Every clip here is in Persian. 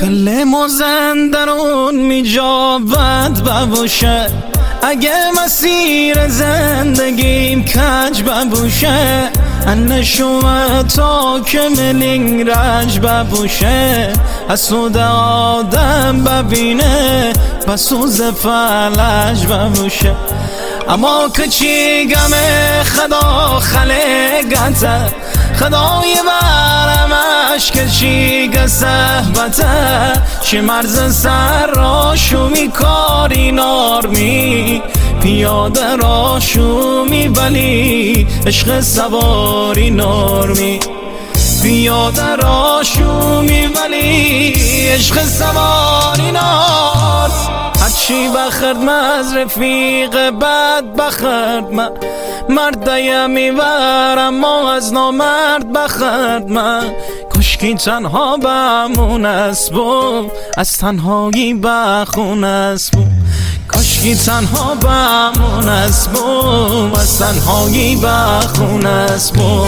کل مازندران میجابد ببوشه، اگه مسیر زندگیم کج ببوشه، انشومه تا که ملینگ رنج ببوشه، اسود آدم ببینه بسوز فلج ببوشه. اما کچی گمه خدا خلقته، خدای برمش کچی گه صحبته، چه مرز سر را شومی کاری نارمی، پیاده را شومی ولی عشق سواری نارمی، پیاده را شومی ولی عشق سواری نار. هرچی بخرد از رفیق بد بخرد من، مرده میبرم ما از نامرد بخرد من، کشکی تنها بمون است بو از تنهایی بخون است بو، کشکی تنها بمون است بو از تنهایی بخون است بو.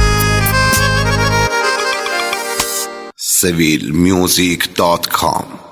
civilmusic.com